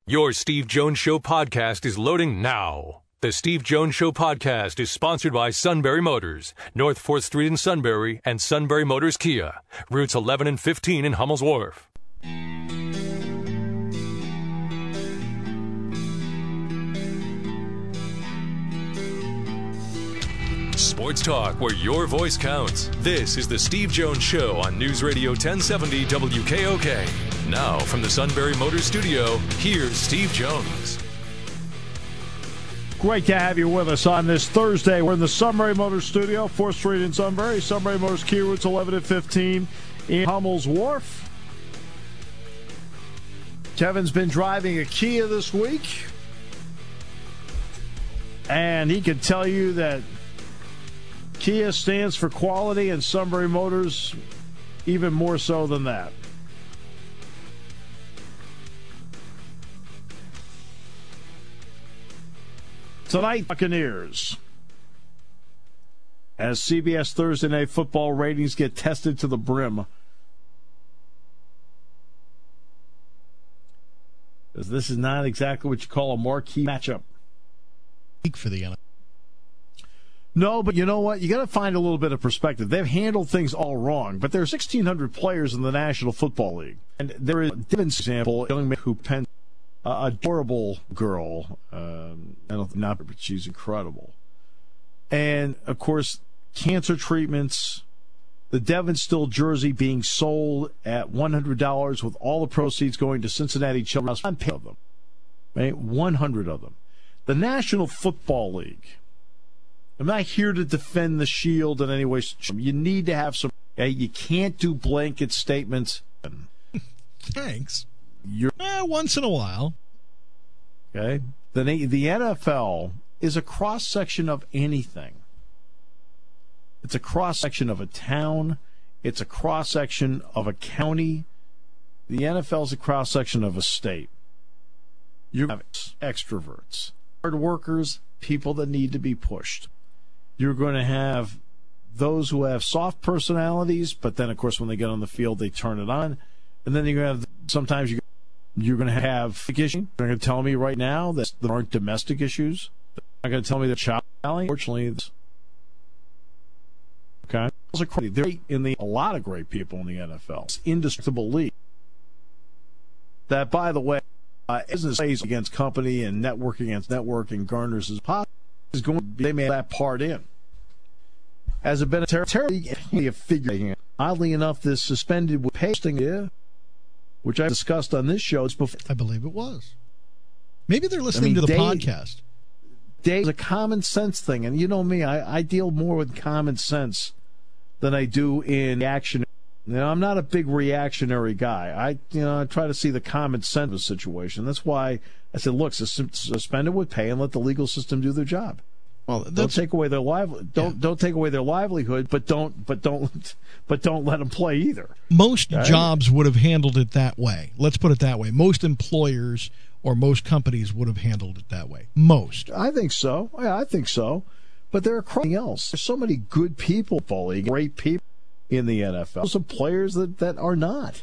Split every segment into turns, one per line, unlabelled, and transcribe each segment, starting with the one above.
Your Steve Jones Show podcast is loading now. The Steve Jones Show podcast is sponsored by Sunbury Motors, North 4th Street in Sunbury, and Sunbury Motors Kia, routes 11 and 15 in Hummel's Wharf. Sports talk where your voice counts. This is the Steve Jones Show on News Radio 1070 WKOK. Now from the Sunbury Motors Studio, here's Steve Jones.
Great to have you with us on this Thursday. We're in the Sunbury Motors Studio, 4th Street in Sunbury. Sunbury Motors Kia, routes 11 and 15 in Hummel's Wharf. Kevin's been driving a Kia this week, and he can tell you that Kia stands for quality, and Sunbury Motors even more so than that. Tonight, Buccaneers. As CBS Thursday Night Football ratings get tested to the brim. Because this is not exactly what you call a marquee matchup.
For the NFL.
No, but you know what? You got to find a little bit of perspective. They've handled things all wrong, but there are 1,600 players in the National Football League. And there is, for example, a young man who penned adorable girl. But she's incredible. And, of course, cancer treatments, the Devon Still jersey being sold at $100 with all the proceeds going to Cincinnati Children's. I'm paying of them. Right? 100 of them. The National Football League. I'm not here to defend the Shield in any way. You need to have some. You can't do blanket statements.
Thanks. Once in a while.
Okay. The NFL is a cross-section of anything. It's a cross-section of a town. It's a cross-section of a county. The NFL is a cross-section of a state. You have extroverts, hard workers, people that need to be pushed. You're going to have those who have soft personalities, but then, of course, when they get on the field, they turn it on. And then you're going to have, sometimes you're going to have issues. They're going to tell me right now that there aren't domestic issues. They're not going to tell me that child. Unfortunately, okay. There are a lot of great people in the NFL. It's indestructible league. That, by the way, business plays against company and network against network and garners is possible. Is going to be, they made that part in. Has it been a terribly figure? Oddly enough, this suspended with pasting, which I discussed on this show before.
I believe it was. Maybe they're listening to the podcast.
It's a common sense thing, and you know me, I deal more with common sense than I do in reaction. I'm not a big reactionary guy. I try to see the common sense of the situation. That's why I said, look, suspend it with pay and let the legal system do their job. Well, don't take away their don't take away their livelihood, but don't let them play either.
Most jobs would have handled it that way. Let's put it that way. Most employers or most companies would have handled it that way. Most.
I think so. Yeah, I think so. But there are something else. There's so many good people, great people in the NFL. Some players that are not.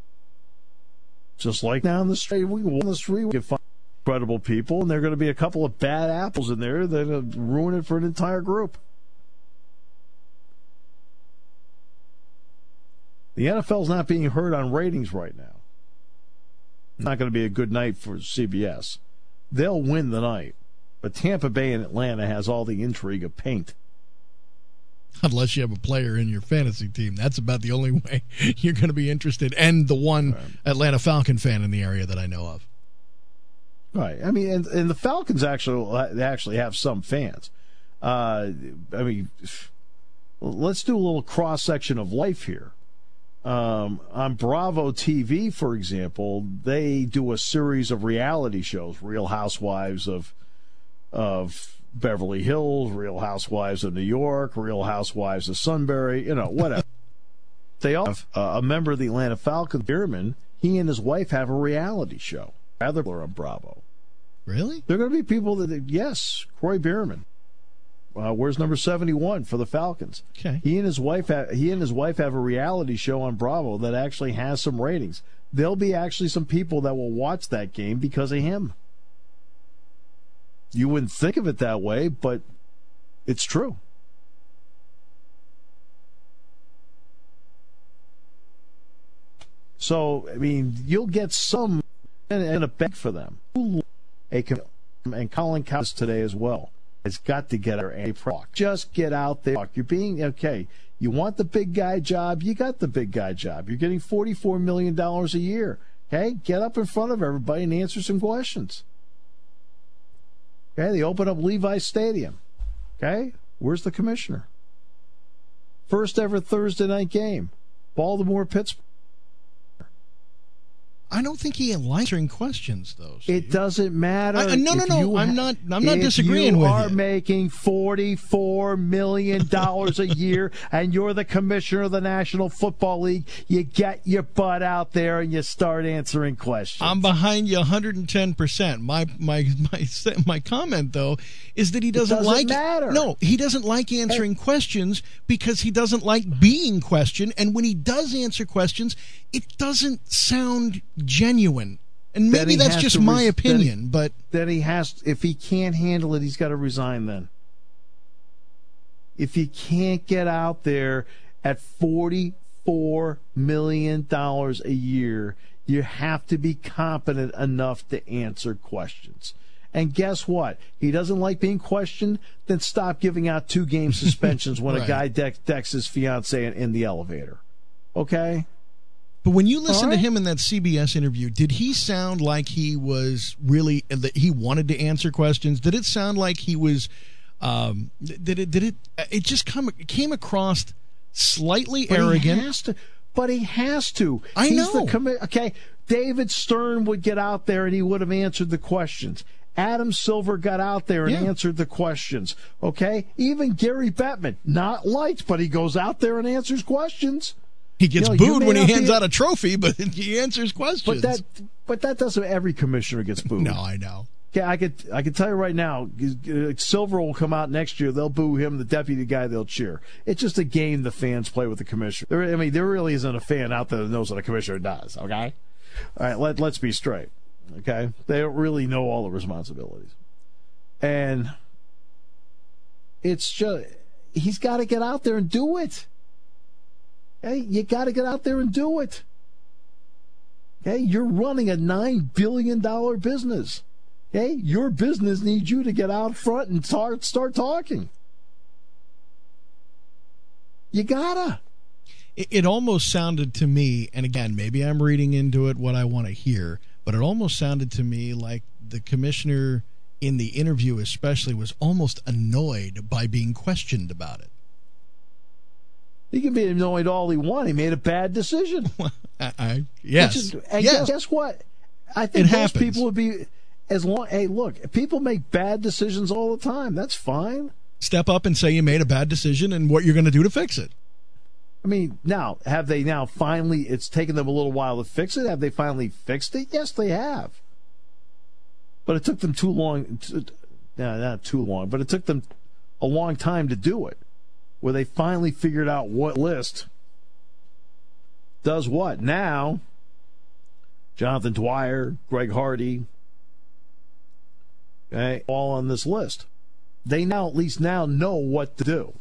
Just like down the street, we can find incredible people, and there are going to be a couple of bad apples in there that ruin it for an entire group. The NFL's not being heard on ratings right now. It's not going to be a good night for CBS. They'll win the night, but Tampa Bay and Atlanta has all the intrigue of paint.
Unless you have a player in your fantasy team. That's about the only way you're going to be interested. And the one Atlanta Falcon fan in the area that I know of.
Right. I mean, and the Falcons actually have some fans. I mean, let's do a little cross-section of life here. On Bravo TV, for example, they do a series of reality shows, Real Housewives of Beverly Hills, Real Housewives of New York, Real Housewives of Sunbury, whatever. They all have a member of the Atlanta Falcons, Bierman. He and his wife have a reality show. Rather on Bravo.
Really?
There are going to be people yes, Croy Bierman. Where's number 71 for the Falcons?
Okay.
He and his wife have a reality show on Bravo that actually has some ratings. there'll be actually some people that will watch that game because of him. You wouldn't think of it that way, but it's true. So, I mean, you'll get some and a beg for them. And Colin Cowles today as well has got to get our talk. Just get out there. You're being okay. You want the big guy job? You got the big guy job. You're getting $44 million a year. Okay, get up in front of everybody and answer some questions. Okay, they open up Levi's Stadium. Okay, where's the commissioner? First ever Thursday night game, Baltimore-Pittsburgh.
I don't think he likes answering questions, though, Steve.
It doesn't matter.
No. I'm not disagreeing with you.
You are making $44 million a year, and you're the commissioner of the National Football League. You get your butt out there and you start answering questions.
I'm behind you 110%. My comment, though, is that he doesn't
matter.
No, he doesn't like answering questions because he doesn't like being questioned. And when he does answer questions, it doesn't sound genuine. And maybe that's just my opinion, but
then he has, if he can't handle it, he's got to resign then. If he can't get out there at $44 million a year, you have to be competent enough to answer questions. And guess what? He doesn't like being questioned, then stop giving out 2-game suspensions when
right.
a guy decks his fiancée in the elevator. Okay?
But when you listen to him in that CBS interview, did he sound like he was really that he wanted to answer questions? Did it sound like he was? It just came across slightly arrogant?
He has to.
I know.
Okay, David Stern would get out there and he would have answered the questions. Adam Silver got out there and answered the questions. Okay, even Gary Bettman, not liked, but he goes out there and answers questions.
He gets booed when he hands out a trophy, but he answers questions.
But that doesn't. Every commissioner gets booed.
No, I know.
Yeah, I could tell you right now, Silver will come out next year. They'll boo him. The deputy guy, they'll cheer. It's just a game the fans play with the commissioner. There really isn't a fan out there that knows what a commissioner does. Okay, all right. Let's be straight. Okay, they don't really know all the responsibilities, and it's just he's got to get out there and do it. Hey, you got to get out there and do it. Okay, you're running a $9 billion business. Okay, your business needs you to get out front and start talking. You gotta.
It almost sounded to me, and again, maybe I'm reading into it what I want to hear, but it almost sounded to me like the commissioner in the interview especially was almost annoyed by being questioned about it.
He can be annoyed all he wants. He made a bad decision.
Yes.
Guess what? I think
most
happens. People would be hey, look, people make bad decisions all the time. That's fine.
Step up and say you made a bad decision and what you're going to do to fix it.
I mean, have they finally, it's taken them a little while to fix it? Have they finally fixed it? Yes, they have. But it took them too long. Not too long, but it took them a long time to do it. Where they finally figured out what list does what. Now, Jonathan Dwyer, Greg Hardy, okay, all on this list. They now at least now know what to do.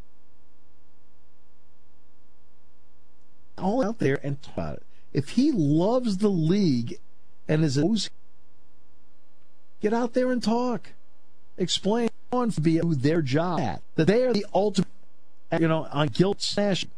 All out there and talk about it. If he loves the league and is get out there and talk. Explain on to be their job at. That they are the ultimate, on guilt snatching.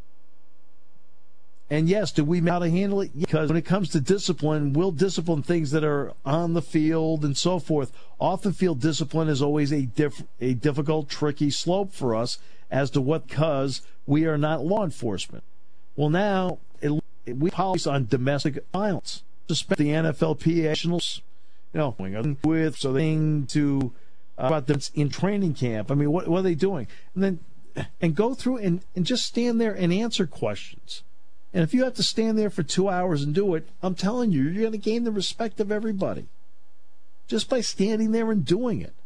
And yes, do we know how to handle it? Because when it comes to discipline, we'll discipline things that are on the field and so forth. Off the field discipline is always a difficult, tricky slope for us as to what, because we are not law enforcement. Well, now we policy on domestic violence. Suspend the NFLPA, with so thing to about them in training camp. I mean, what are they doing? And go through and just stand there and answer questions. And if you have to stand there for 2 hours and do it, I'm telling you, you're going to gain the respect of everybody just by standing there and doing it.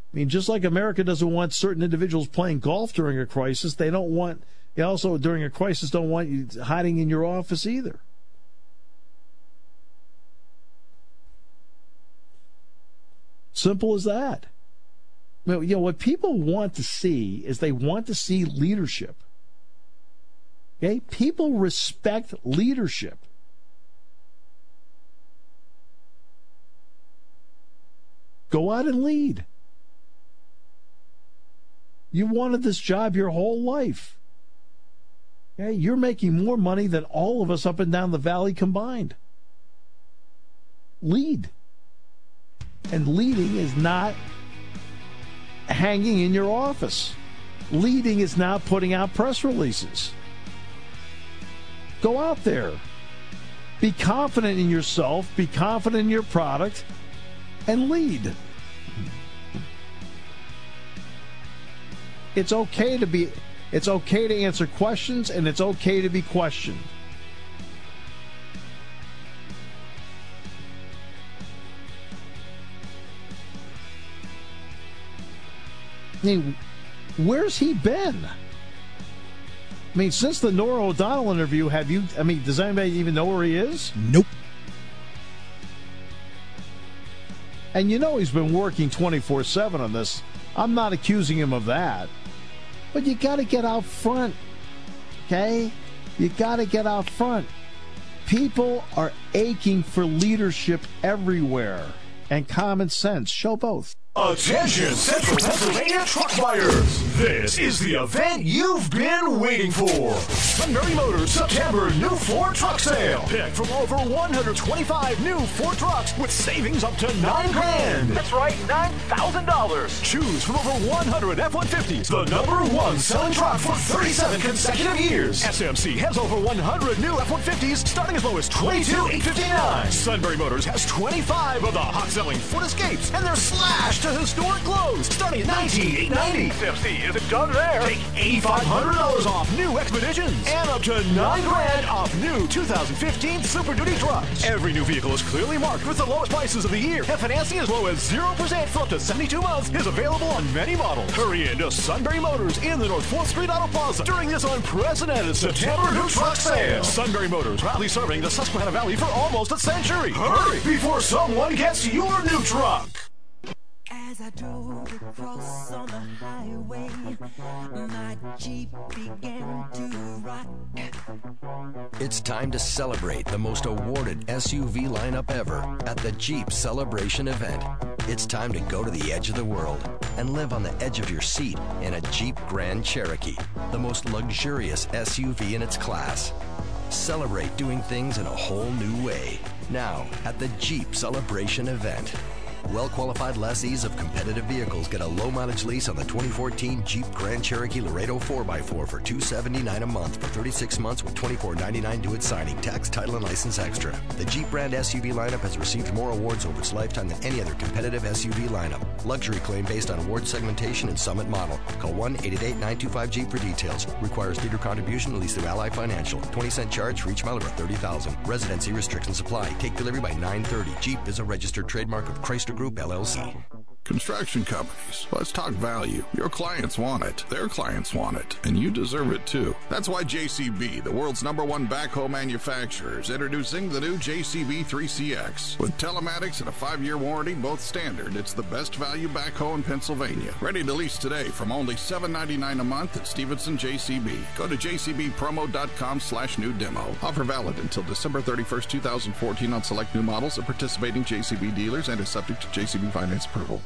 I mean, just like America doesn't want certain individuals playing golf during a crisis, they also during a crisis don't want you hiding in your office either. Simple as that. What people want to see is they want to see leadership. Okay? People respect leadership. Go out and lead. You wanted this job your whole life. Okay? You're making more money than all of us up and down the valley combined. Lead. And leading is not hanging in your office. Leading is not putting out press releases. Go out there. Be confident in yourself. Be confident in your product. And lead. It's okay to answer questions, and it's okay to be questioned. I mean, where's he been? I mean, since the Norah O'Donnell interview, does anybody even know where he is?
Nope.
And he's been working 24/7 on this. I'm not accusing him of that. But you got to get out front, okay? You got to get out front. People are aching for leadership everywhere. And common sense. Show both.
Attention, Central Pennsylvania truck buyers! This is the event you've been waiting for. Sunbury Motors September New Ford Truck Sale. Pick from over 125 new Ford trucks with savings up to $9,000. That's right, $9,000. Choose from over 100 F-150s, the #1 selling truck for 37 consecutive years. SMC has over 100 new F-150s starting as low as $22,859. Sunbury Motors has 25 of the hot-selling Ford Escapes, and they're slashed to historic lows starting at $19,890. SMC isn't done there. Take $8,500 off new Expeditions and up to $9,000 off new 2015 Super Duty trucks. Every new vehicle is clearly marked with the lowest prices of the year, and financing as low as 0% for up to 72 months is available on many models. Hurry into Sunbury Motors in the North 4th Street Auto Plaza during this unprecedented September new truck sale. Sunbury Motors, proudly serving the Susquehanna Valley for almost a century. Hurry before someone gets your new truck.
As I drove across on the highway, my Jeep began to rock.
It's time to celebrate the most awarded SUV lineup ever at the Jeep Celebration event. It's time to go to the edge of the world and live on the edge of your seat in a Jeep Grand Cherokee, the most luxurious SUV in its class. Celebrate doing things in a whole new way. Now at the Jeep Celebration event. Well-qualified lessees of competitive vehicles get a low-mileage lease on the 2014 Jeep Grand Cherokee Laredo 4x4 for $279 a month for 36 months with $24.99 due at signing, tax, title, and license extra. The Jeep brand SUV lineup has received more awards over its lifetime than any other competitive SUV lineup. Luxury claim based on award segmentation and Summit model. Call 1-888-925-JEEP for details. Requires dealer contribution, lease through Ally Financial. 20-cent charge for each mile over 30,000. Residency restrictions apply. Take delivery by 9:30. Jeep is a registered trademark of Chrysler Group, LLC.
Construction companies. Let's talk value. Your clients want it. Their clients want it. And you deserve it too. That's why JCB, the world's #1 backhoe manufacturer, is introducing the new JCB 3CX. With telematics and a 5-year warranty, both standard, it's the best value backhoe in Pennsylvania. Ready to lease today from only $7.99 a month at Stevenson JCB. Go to jcbpromo.com/new demo. Offer valid until December 31st, 2014 on select new models at participating JCB dealers and is subject to JCB finance approval.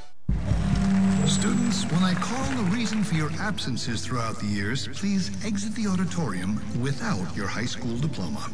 Students, when I call the reason for your absences throughout the years, please exit the auditorium without your high school diploma.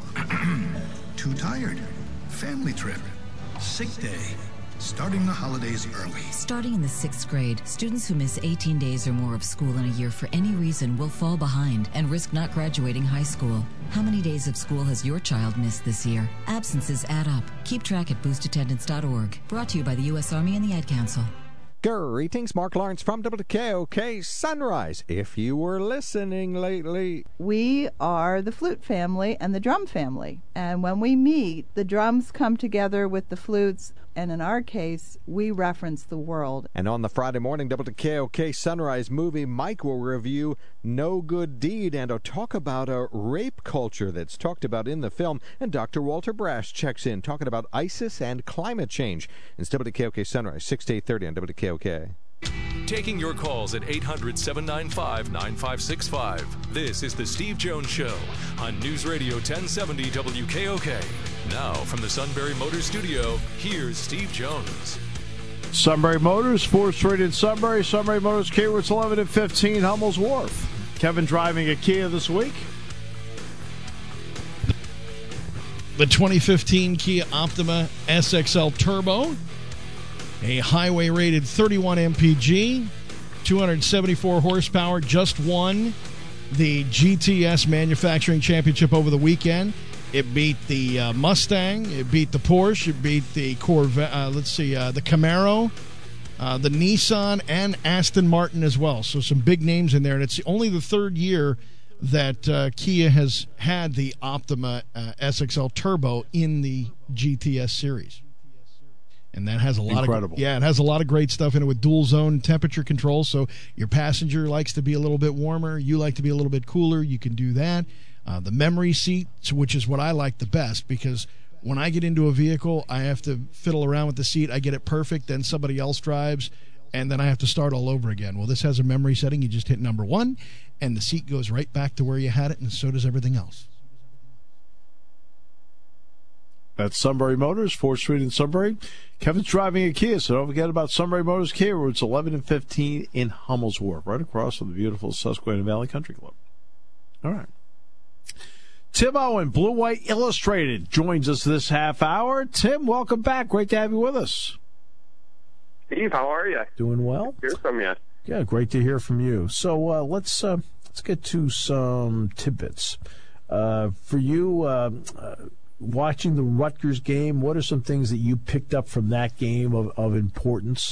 Too tired, family trip, sick day, starting the holidays early.
Starting in the 6th grade, students who miss 18 days or more of school in a year for any reason will fall behind and risk not graduating high school. How many days of school has your child missed this year? Absences add up. Keep track at boostattendance.org. Brought to you by the U.S. Army and the Ad Council.
Greetings, Mark Lawrence from WKOK Sunrise. If you were listening lately.
We are the flute family and the drum family. And when we meet, the drums come together with the flutes And in our case, we reference the world.
And on the Friday morning WKOK Sunrise movie, Mike will review No Good Deed and talk about a rape culture that's talked about in the film. And Dr. Walter Brash checks in, talking about ISIS and climate change. It's WKOK Sunrise, 6 to 8:30 on WKOK.
Taking your calls at 800-795-9565. This is The Steve Jones Show on News Radio 1070 WKOK. Now, from the Sunbury Motors Studio, here's Steve Jones.
Sunbury Motors, 4th Street in Sunbury. Sunbury Motors, Kia routes 11 and 15, Hummel's Wharf. Kevin driving a Kia this week.
The 2015 Kia Optima SXL Turbo. A highway-rated 31 mpg, 274 horsepower, just won the GTS Manufacturing Championship over the weekend. It beat the Mustang, it beat the Porsche, it beat the Corvette, the Camaro, the Nissan, and Aston Martin as well. So some big names in there, and it's only the third year that Kia has had the Optima SXL Turbo in the GTS series. And that has a lot
Incredible.
it has a lot of great stuff in it with dual zone temperature control. So your passenger likes to be a little bit warmer, you like to be a little bit cooler, you can do that. The memory seats, which is what I like the best, because when I get into a vehicle, I have to fiddle around with the seat. I get it perfect, then somebody else drives, and then I have to start all over again. Well, this has a memory setting. You just hit number 1, and the seat goes right back to where you had it, and so does everything else.
That's Sunbury Motors, 4th Street in Sunbury. Kevin's driving a Kia, so don't forget about Sunbury Motors Kia routes 11 and 15 in Hummel's Wharf, right across from the beautiful Susquehanna Valley Country Club. All right. Tim Owen, Blue White Illustrated, joins us this half hour. Tim, welcome back. Great to have you with us.
Steve, how are you?
Doing well.
Hear from you.
Yeah, great to hear from you. So let's get to some tidbits. For you, watching the Rutgers game, what are some things that you picked up from that game of importance?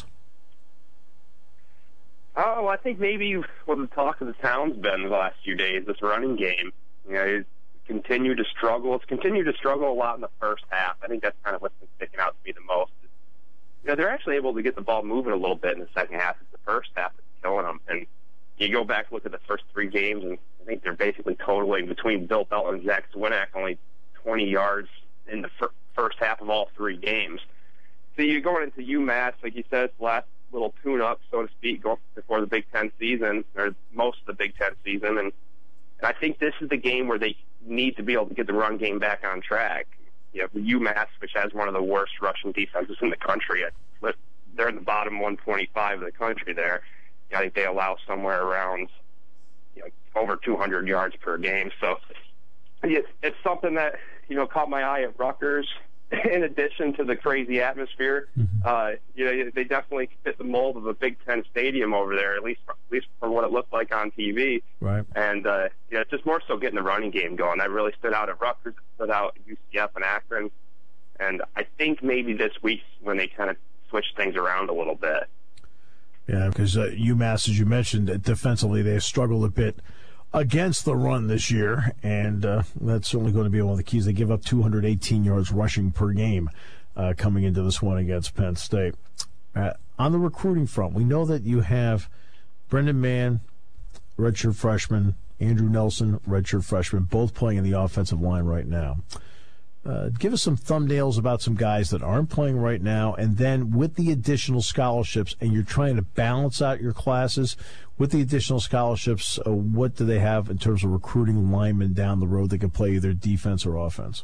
Oh, I think maybe what the talk of the town's been the last few days, this running game. You know, it's continued to struggle. It's continued to struggle a lot in the first half. I think that's kind of what's been sticking out to me the most. You know, they're actually able to get the ball moving a little bit in the second half. It's the first half that's killing them. And you go back and look at the first 3 games, and I think they're basically totaling between Bill Belt and Zach Zwinak only 20 yards in the first half of all 3 games. So you're going into UMass, like you said, it's the last little tune-up, so to speak, before the Big Ten season, or most of the Big Ten season. And I think this is the game where they need to be able to get the run game back on track. You know, UMass, which has one of the worst rushing defenses in the country, they're in the bottom 125 of the country there. I think they allow somewhere around over 200 yards per game. So it's something that, caught my eye at Rutgers. In addition to the crazy atmosphere, they definitely fit the mold of a Big Ten stadium over there, at least from what it looked like on TV.
Right.
And it's just more so getting the running game going. That really stood out at Rutgers, stood out at UCF and Akron. And I think maybe this week's when they kind of switch things around a little bit.
Yeah, because UMass, as you mentioned, defensively they struggled a bit against the run this year, and that's certainly going to be one of the keys. They give up 218 yards rushing per game coming into this one against Penn State. On the recruiting front, we know that you have Brendan Mann, redshirt freshman, Andrew Nelson, redshirt freshman, both playing in the offensive line right now. Give us some thumbnails about some guys that aren't playing right now, and then with the additional scholarships, and you're trying to balance out your classes, with the additional scholarships, what do they have in terms of recruiting linemen down the road that can play either defense or offense?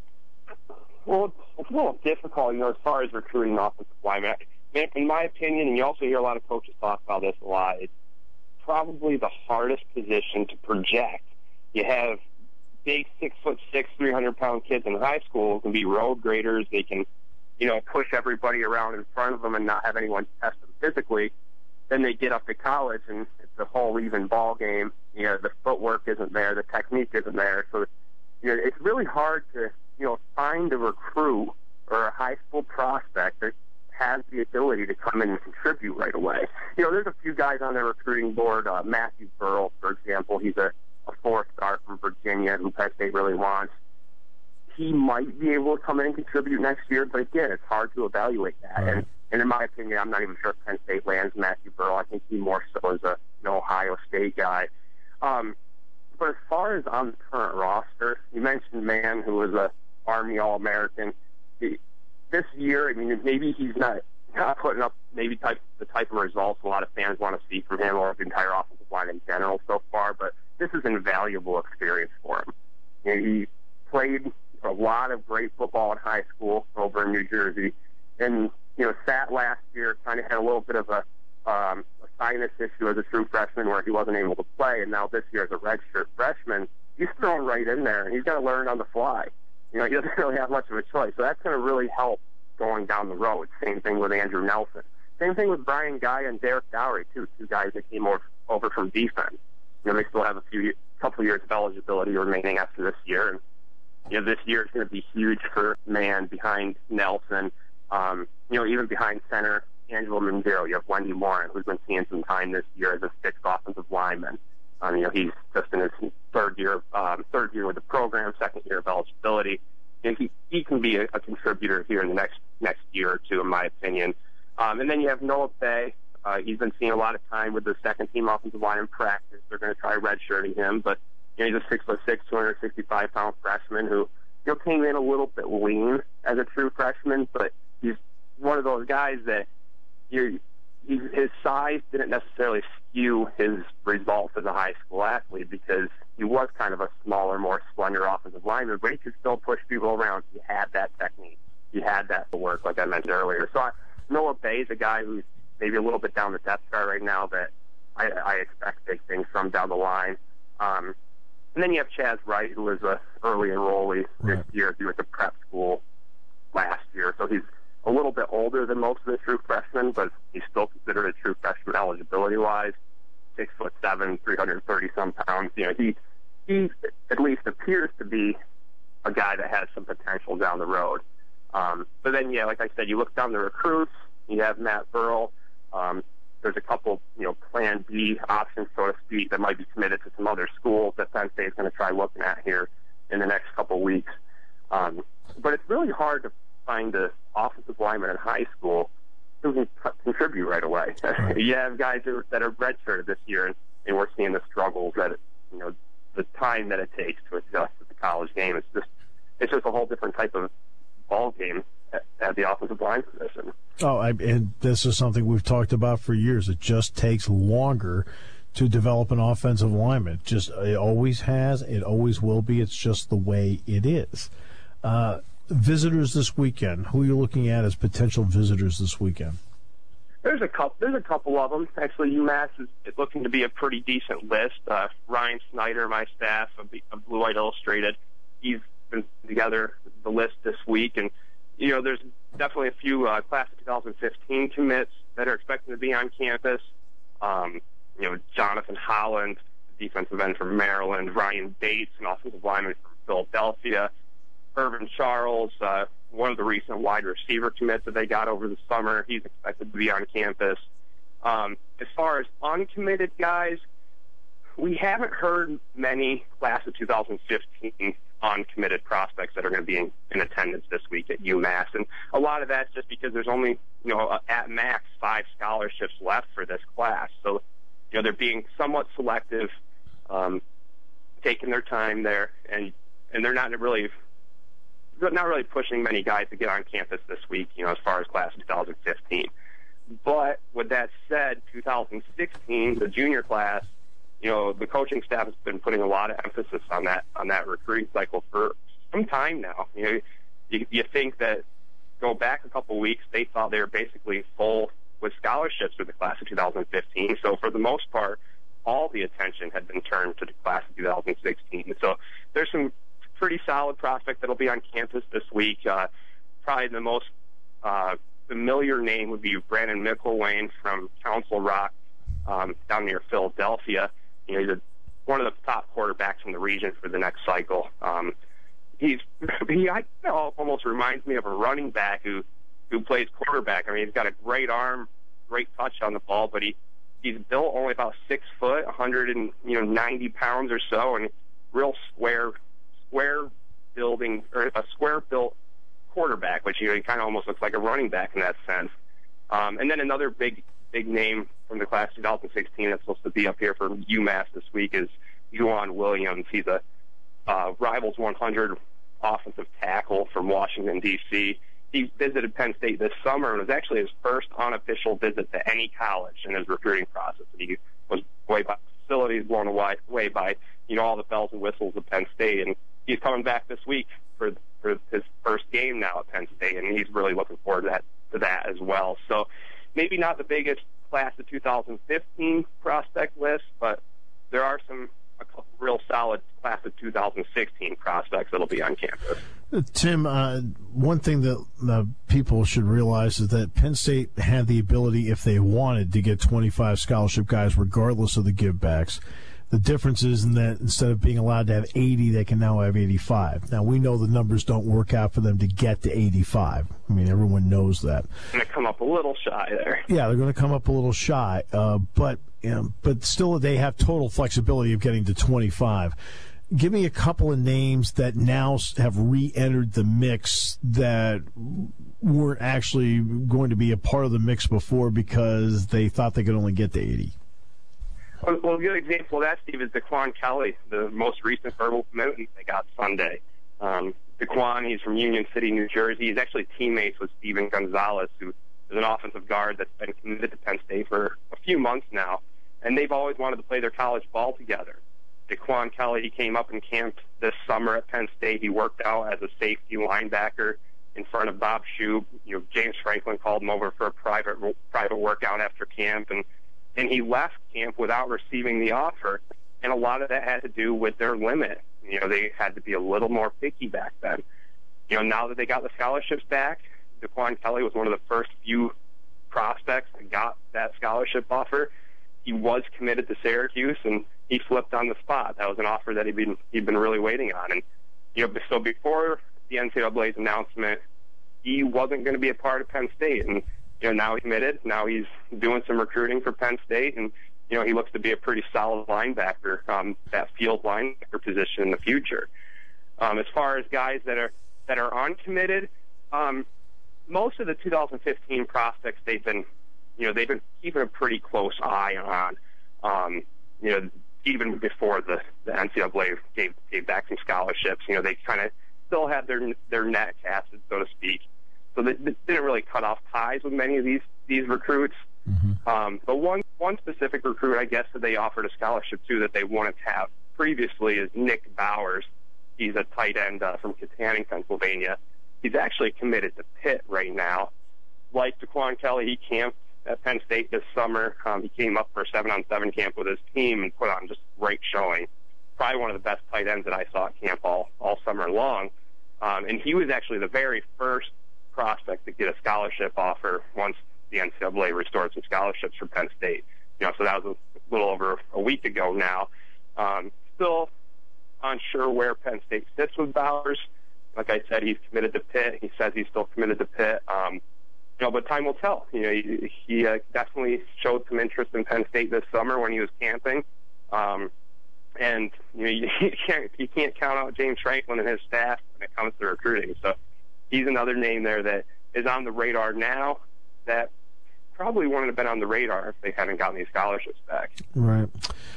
Well, it's a little difficult, as far as recruiting offensive linemen. In my opinion, and you also hear a lot of coaches talk about this a lot, it's probably the hardest position to project. You have big 6'6", 300-pound kids in high school who can be road graders. They can, push everybody around in front of them and not have anyone test them physically. Then they get up to college, and it's a whole even ball game. The footwork isn't there, the technique isn't there. So, it's really hard to, find a recruit or a high school prospect that has the ability to come in and contribute right away. There's a few guys on their recruiting board. Matthew Burrell, for example, he's a 4-star from Virginia who Penn State really wants. he might be able to come in and contribute next year, but again, it's hard to evaluate that.
Right.
And in my opinion, I'm not even sure if Penn State lands Matthew Burrow. I think he more so is an Ohio State guy. But as far as on the current roster, you mentioned Mann, who was a Army All-American. This year, I mean, maybe he's not putting up the type of results a lot of fans want to see from him or the entire offensive line in general so far, but this is invaluable experience for him. He played a lot of great football in high school over in New Jersey, and sat last year, kind of had a little bit of a sinus issue as a true freshman where he wasn't able to play, and now this year as a redshirt freshman, he's thrown right in there, and he's got to learn on the fly. He doesn't really have much of a choice, so that's going to really help going down the road. Same thing with Andrew Nelson. Same thing with Brian Guy and Derek Dowry, too, two guys that came over from defense. They still have a couple years of eligibility remaining after this year, and this year is going to be huge for Mann behind Nelson. Even behind center Angelo Manzero, you have Wendy Warren, who's been seeing some time this year as a sixth offensive lineman. He's just in his third year with the program, second year of eligibility. He can be a contributor here in the next year or two, in my opinion. And then you have Noah Bay. He's been seeing a lot of time with the second-team offensive line in practice. They're going to try redshirting him, but he's a 6'6", 265-pound freshman who came in a little bit lean as a true freshman, but he's one of those guys that his size didn't necessarily skew his results as a high school athlete because he was kind of a smaller, more slender offensive lineman, but he could still push people around. He had that technique. He had that work, like I mentioned earlier. So Noah Bay is a guy who's maybe a little bit down the depth chart right now that I expect big things from down the line. And then you have Chaz Wright, who was an early enrollee this year. He was at prep school last year, so he's a little bit older than most of the true freshmen, but he's still considered a true freshman eligibility-wise. 6'7", 330-some pounds. He at least appears to be a guy that has some potential down the road. But then, like I said, you look down the recruits. You have Matt Burrell. There's a couple, Plan B options, so to speak, that might be committed to some other schools that Penn State is going to try looking at here in the next couple weeks. But it's really hard to find an offensive lineman in high school who can contribute right away. Right. You have guys that are redshirted this year, and we're seeing the struggles that the time that it takes to adjust to the college game. It's just a whole different type of ball game at the offensive line position.
And this is something we've talked about for years. It just takes longer to develop an offensive lineman. It always has. It always will be. It's just the way it is. Visitors this weekend. Who are you looking at as potential visitors this weekend?
There's a couple of them. Actually, UMass is looking to be a pretty decent list. Ryan Snyder, my staff of Blue White Illustrated, he's been together the list this week, and there's definitely a few class of 2015 commits that are expected to be on campus. Jonathan Holland, defensive end from Maryland, Ryan Bates, an offensive lineman from Philadelphia, Irvin Charles, one of the recent wide receiver commits that they got over the summer. He's expected to be on campus. As far as uncommitted guys, we haven't heard many class of 2015 uncommitted prospects that are going to be in attendance this week at UMass. And a lot of that's just because there's only, at max 5 scholarships left for this class. So, they're being somewhat selective, taking their time there, and they're not really pushing many guys to get on campus this week, as far as class of 2015. But with that said, 2016, the junior class, the coaching staff has been putting a lot of emphasis on that recruiting cycle for some time now. You think that go back a couple weeks, they thought they were basically full with scholarships for the class of 2015. So for the most part, all the attention had been turned to the class of 2016. So there's some pretty solid prospect that'll be on campus this week. Probably the most familiar name would be Brandon Mickelwain from Council Rock down near Philadelphia. He's one of the top quarterbacks in the region for the next cycle. He almost reminds me of a running back who plays quarterback. I mean, he's got a great arm, great touch on the ball, but he's built only about 6 foot, 190 pounds or so, and real square build square-built quarterback, which he kind of almost looks like a running back in that sense. And then another big name from the class 2016 that's supposed to be up here for UMass this week is Juwan Williams. He's a Rivals 100 offensive tackle from Washington, D.C. He visited Penn State this summer, and it was actually his first unofficial visit to any college in his recruiting process. And he was blown by facilities, blown away by all the bells and whistles of Penn State. And he's coming back this week for his first game now at Penn State, and he's really looking forward to that as well. So maybe not the biggest class of 2015 prospect list, but there are a couple real solid class of 2016 prospects that'll be on campus.
Tim, one thing that people should realize is that Penn State had the ability, if they wanted, to get 25 scholarship guys regardless of the givebacks. The difference is in that instead of being allowed to have 80, they can now have 85. Now, we know the numbers don't work out for them to get to 85. I mean, everyone knows that.
Going to come up a little shy there.
Yeah, they're going to come up a little shy. But still, they have total flexibility of getting to 25. Give me a couple of names that now have re-entered the mix that weren't actually going to be a part of the mix before because they thought they could only get to 80.
Well, a good example of that, Steve, is Daquan Kelly, the most recent verbal commitment they got Sunday. Daquan, he's from Union City, New Jersey. He's actually teammates with Steven Gonzalez, who is an offensive guard that's been committed to Penn State for a few months now, and they've always wanted to play their college ball together. Daquan Kelly, he came up and camped this summer at Penn State. He worked out as a safety linebacker in front of Bob Shue. James Franklin called him over for a private workout after camp, and he left camp without receiving the offer, and a lot of that had to do with their limit. They had to be a little more picky back then. Now that they got the scholarships back, Daquan Kelly was one of the first few prospects that got that scholarship offer. He was committed to Syracuse, and he flipped on the spot. That was an offer that he'd been really waiting on. And so before the NCAA's announcement, he wasn't going to be a part of Penn State, and now he's committed. Now he's doing some recruiting for Penn State, and he looks to be a pretty solid linebacker, that field linebacker position in the future. As far as guys that are uncommitted, most of the 2015 prospects they've been keeping a pretty close eye on. Even before the NCAA gave back some scholarships, they kind of still had their net casted, so to speak. So they didn't really cut off ties with many of these recruits. Mm-hmm. But one specific recruit, I guess, that they offered a scholarship to that they wanted to have previously is Nick Bowers. He's a tight end from Katanning, Pennsylvania. He's actually committed to Pitt right now. Like Daquan Kelly, he camped at Penn State this summer. He came up for a 7-on-7 camp with his team and put on just a great showing. Probably one of the best tight ends that I saw at camp all summer long. And he was actually the very first prospect to get a scholarship offer once the NCAA restored some scholarships for Penn State. So that was a little over a week ago now. Still unsure where Penn State sits with Bowers. Like I said, he's committed to Pitt. He says he's still committed to Pitt. But time will tell. He definitely showed some interest in Penn State this summer when he was camping. And you can't count out James Franklin and his staff when it comes to recruiting. So he's another name there that is on the radar now that probably wouldn't have been on the radar if they hadn't gotten these scholarships back.
Right.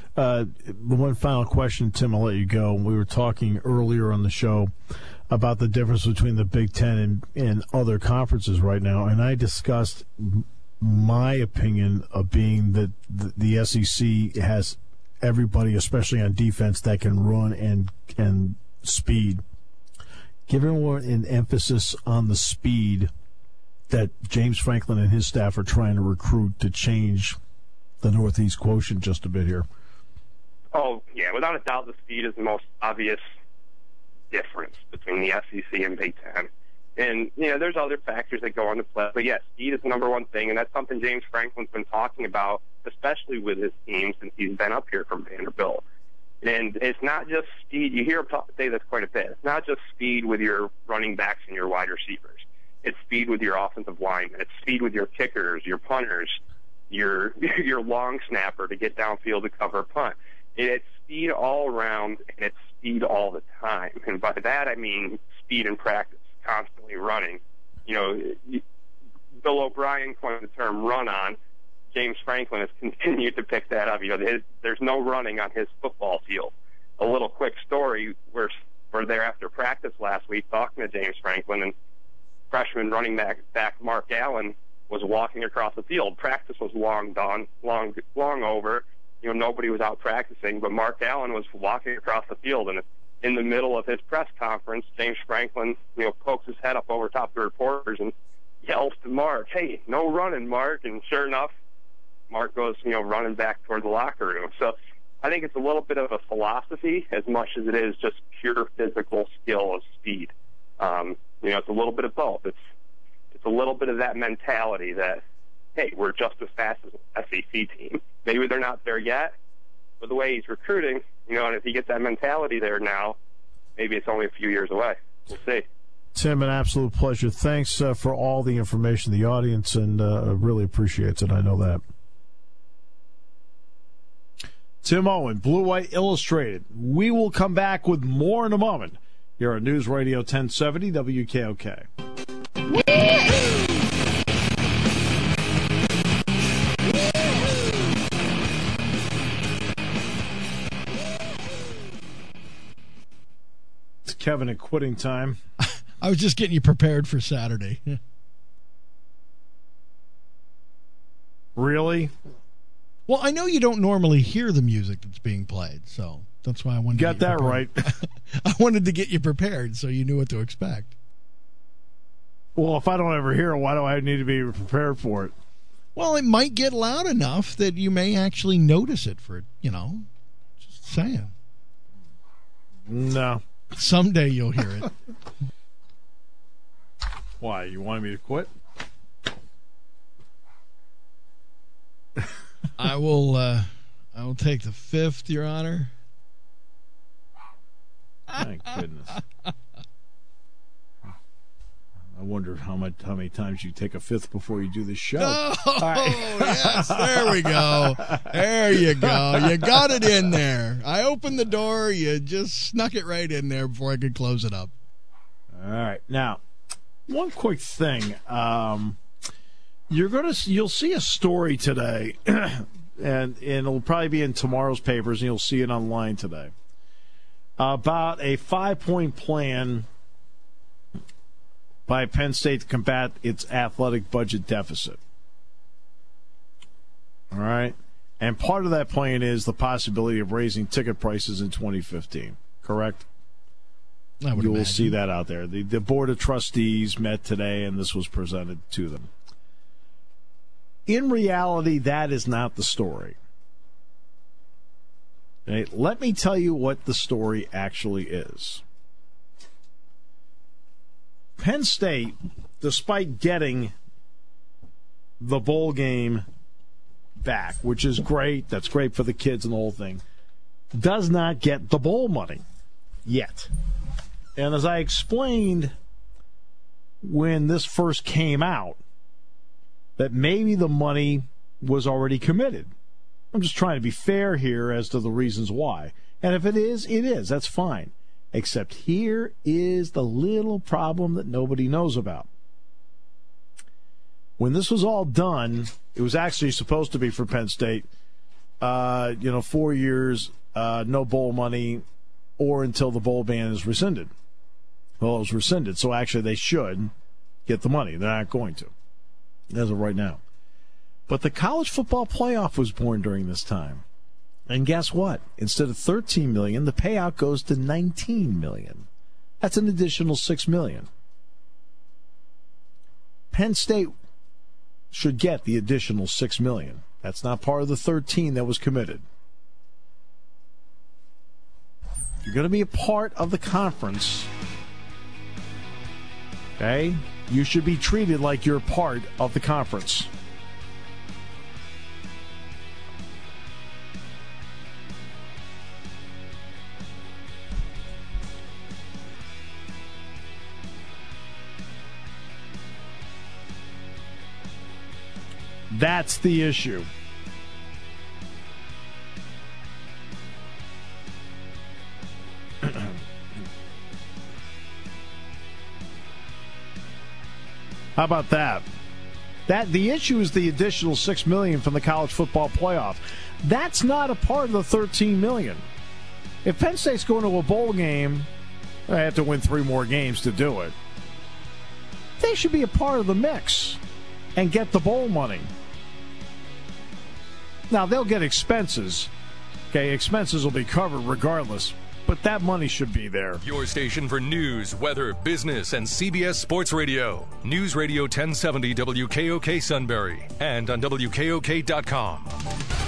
One final question, Tim, I'll let you go. We were talking earlier on the show about the difference between the Big Ten and other conferences right now, and I discussed my opinion of being that the SEC has everybody, especially on defense, that can run and speed. Given an emphasis on the speed that James Franklin and his staff are trying to recruit to change the Northeast quotient just a bit here.
Oh, yeah, without a doubt, the speed is the most obvious difference between the SEC and Big Ten. And, there's other factors that go into play. But, yes, speed is the number one thing, and that's something James Franklin's been talking about, especially with his team since he's been up here from Vanderbilt. And it's not just speed. You hear him say this quite a bit. It's not just speed with your running backs and your wide receivers. It's speed with your offensive linemen. It's speed with your kickers, your punters, your long snapper to get downfield to cover a punt. It's speed all around, and it's speed all the time. And by that I mean speed in practice, constantly running. You know, Bill O'Brien coined the term run-on. James Franklin has continued to pick that up. You know, there's no running on his football field. A little quick story, we're there after practice last week talking to James Franklin, and freshman running back Mark Allen was walking across the field. Practice was long over. You know, nobody was out practicing, but Mark Allen was walking across the field, and in the middle of his press conference, James Franklin, you know, pokes his head up over top of the reporters and yells to Mark, "Hey, no running, Mark." And sure enough, Mark goes, you know, running back toward the locker room. So I think it's a little bit of a philosophy as much as it is just pure physical skill of speed. You know, it's a little bit of both. It's a little bit of that mentality that, hey, we're just as fast as an SEC team. Maybe they're not there yet, but the way he's recruiting, you know, and if he gets that mentality there now, maybe it's only a few years away. We'll see.
Tim, an absolute pleasure. Thanks for all the information, the audience, and really appreciates it. I know that. Tim Owen, Blue White Illustrated. We will come back with more in a moment here on News Radio 1070 WKOK. It's Kevin at quitting time.
I was just getting you prepared for Saturday.
Really?
Well, I know you don't normally hear the music that's being played, so that's why I wanted to
get that right.
I wanted to get you prepared so you knew what to expect.
Well, if I don't ever hear it, why do I need to be prepared for it?
Well, it might get loud enough that you may actually notice it for, you know, just saying.
No.
Someday you'll hear it.
Why? You wanted me to quit?
I will take the fifth, Your Honor.
Thank goodness. I wonder how many times you take a fifth before you do the show.
Oh, yes, there we go. There you go. You got it in there. I opened the door. You just snuck it right in there before I could close it up.
All right. Now, one quick thing. You'll see a story today, and it'll probably be in tomorrow's papers, and you'll see it online today, about a 5-point plan by Penn State to combat its athletic budget deficit. All right? And part of that plan is the possibility of raising ticket prices in 2015, correct?
I would
You will
imagine.
see that out there. The Board of Trustees met today, and this was presented to them. In reality, that is not the story. Okay? Let me tell you what the story actually is. Penn State, despite getting the bowl game back, which is great, that's great for the kids and the whole thing, does not get the bowl money yet. And as I explained when this first came out, that maybe the money was already committed. I'm just trying to be fair here as to the reasons why. And if it is, it is. That's fine. Except here is the little problem that nobody knows about. When this was all done, it was actually supposed to be for Penn State, 4 years, no bowl money, or until the bowl ban is rescinded. Well, it was rescinded, so actually they should get the money. They're not going to, as of right now. But the college football playoff was born during this time. And guess what? Instead of $13 million, the payout goes to $19 million. That's an additional $6 million. Penn State should get the additional $6 million. That's not part of the 13 that was committed. If you're going to be a part of the conference, okay, you should be treated like you're part of the conference. That's the issue. How about that? The issue is the additional $6 million from the college football playoff. That's not a part of the $13 million. If Penn State's going to a bowl game, they have to win 3 more games to do it. They should be a part of the mix and get the bowl money. Now, they'll get expenses. Okay, expenses will be covered regardless, but that money should be there.
Your station for news, weather, business, and CBS Sports Radio. News Radio 1070 WKOK Sunbury and on WKOK.com.